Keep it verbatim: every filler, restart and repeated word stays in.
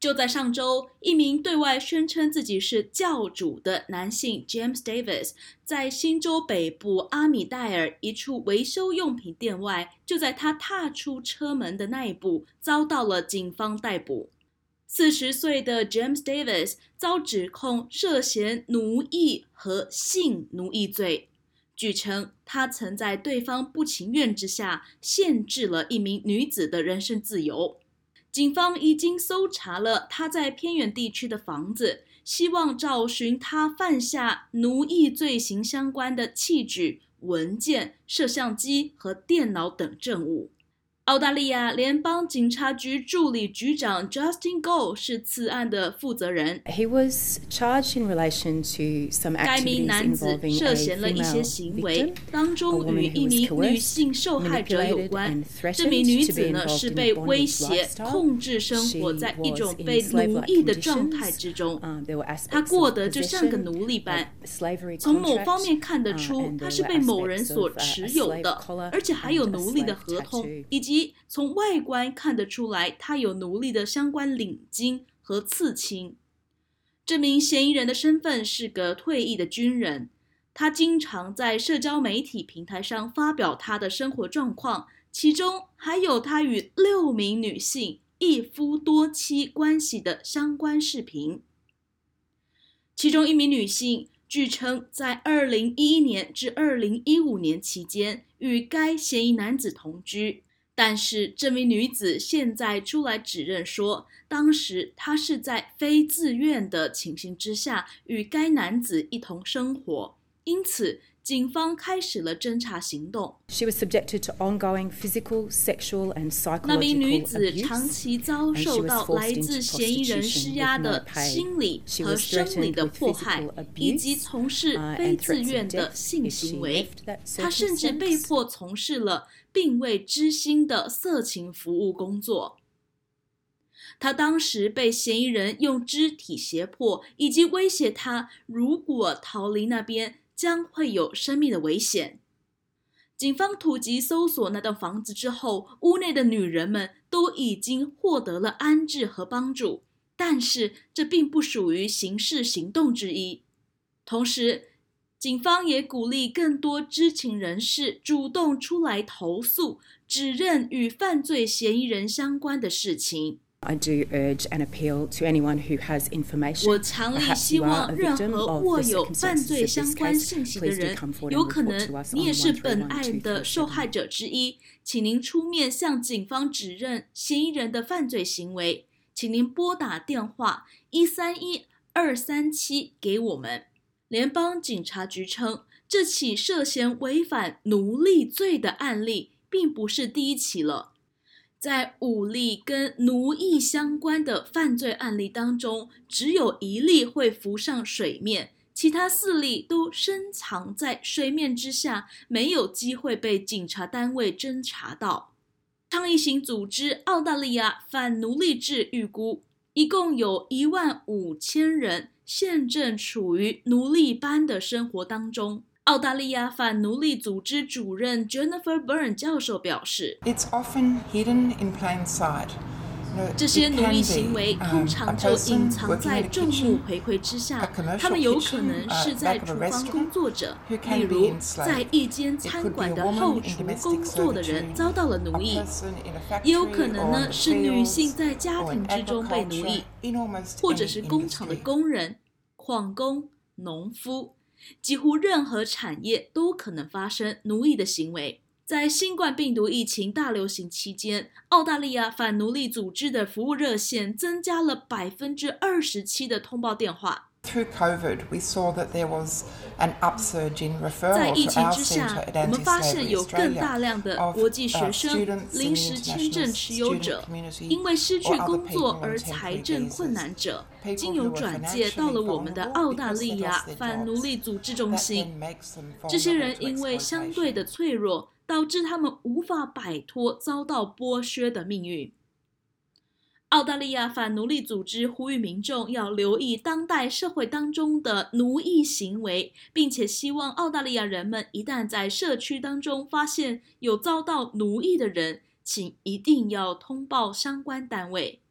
就在上周，一名对外宣称自己是教主的男性 James Davis， 在新州北部阿米代尔一处维修用品店外，就在他踏出车门的那一步，遭到了警方逮捕。四十岁的 James Davis 遭指控涉嫌奴役和性奴役罪。据称，他曾在对方不情愿之下，限制了一名女子的人身自由。警方已经搜查了他在偏远地区的房子，希望找寻他犯下奴役罪行相关的器具、文件、摄像机和电脑等证物。澳大利亚联邦警察局助理局长 Justin Goh 是此案的负责人。 He was charged in relation to some 该名 activities 男子 involving 涉 a 嫌了一些 female 行为 victim, 当 a 中 woman 与 who 一 was 名 coerced, 女性受害者有 manipulated 关。 and 这名女 threatened to 子 be 呢 是 involved in 被 a 威 bondage 胁 lifestyle. 控制生活 She 在一 was 种 in 被奴 slave-like 役的状态 conditions. 之中。 Um, there were 她 aspects 过 of 得就像个 possession, 奴隶 of 般， slavery 从某 contract, 方面看得 uh, 出 and 她 there 是 were 被某 aspects 人 of 所 uh, 持 a 有 slave 的， collar 而且还有 and a 奴隶的 slave 合同， tattoo. 以及从外观看得出来她有奴隶的相关领巾和刺青。这名嫌疑人的身份是个退役的军人，他经常在社交媒体平台上发表他的生活状况，其中还有他与六名女性一夫多妻关系的相关视频。其中一名女性据称在二零一一年至二零一五年期间与该嫌疑男子同居，但是这名女子现在出来指认说，当时她是在非自愿的情形之下与该男子一同生活，因此警方开始了侦查行动。 She was subjected to ongoing physical, sexual and 那名女 psychological 子长 abuse. 期遭受到来自嫌疑人施压的心理和生理的迫害，以及从事非自愿的性行为。她甚至被迫从事了并未知心的色情服务工作。她当时被嫌疑人用肢体胁迫，以及威胁她如果逃离那边将会有生命的危险。警方突击搜索那栋房子之后，屋内的女人们都已经获得了安置和帮助，但是这并不属于刑事行动之一。同时，警方也鼓励更多知情人士主动出来投诉，指认与犯罪嫌疑人相关的事情。 I do urge and appeal to anyone who has information. 我强烈希望任何握有犯罪相关信息的人，有可能你也是本案的受害者之一，请您出面向警方指认嫌疑人的犯罪行为，请您拨打电话一三一二三七给我们。联邦警察局称，这起涉嫌违反奴隶罪的案例并不是第一起了。在五例跟奴役相关的犯罪案例当中，只有一例会浮上水面，其他四例都深藏在水面之下，没有机会被警察单位侦查到。倡议型组织澳大利亚反奴隶制预估，一共有一万五千人现正处于奴隶般的生活当中。澳大利亚反奴隶组织主任 Jennifer Byrne 教授表示， It's often hidden in plain sight. 这些奴役行为通常就隐藏在众目睽睽之下，他们有可能是在厨房工作者，例如在一间餐馆的后厨工作的人遭到了奴役，也有可能呢是女性在家庭之中被奴役，或者是工厂的工人、矿工、农夫，几乎任何产业都可能发生奴役的行为。在新冠病毒疫情大流行期间，澳大利亚反奴隶组织的服务热线增加了百分之二十七的通报电话。 Through COVID, we saw that there was an upsurge in 在 referral 疫 to 情 our 之下， centre at 我们发现 Anti-Slavery 有更大 Australia 量的 of 国际学 uh, 生、 students 临 and 时 the 签证 international 持有 student 者， community 因为失去 or other 工作 people on 而财 temporary 政困 visas, 难者， people 经由 who are 转介 financially 到了我们的 vulnerable 澳大 because 利 they 亚 lost their 反奴 jobs. 隶组织中 That 心。 then makes them 这些 vulnerable 人 to 因为相对 exploitation. 的脆弱，导致他们无法摆脱遭到剥削的命运。澳大利亚反奴隶组织呼吁民众要留意当代社会当中的奴役行为，并且希望澳大利亚人们一旦在社区当中发现有遭到奴役的人，请一定要通报相关单位。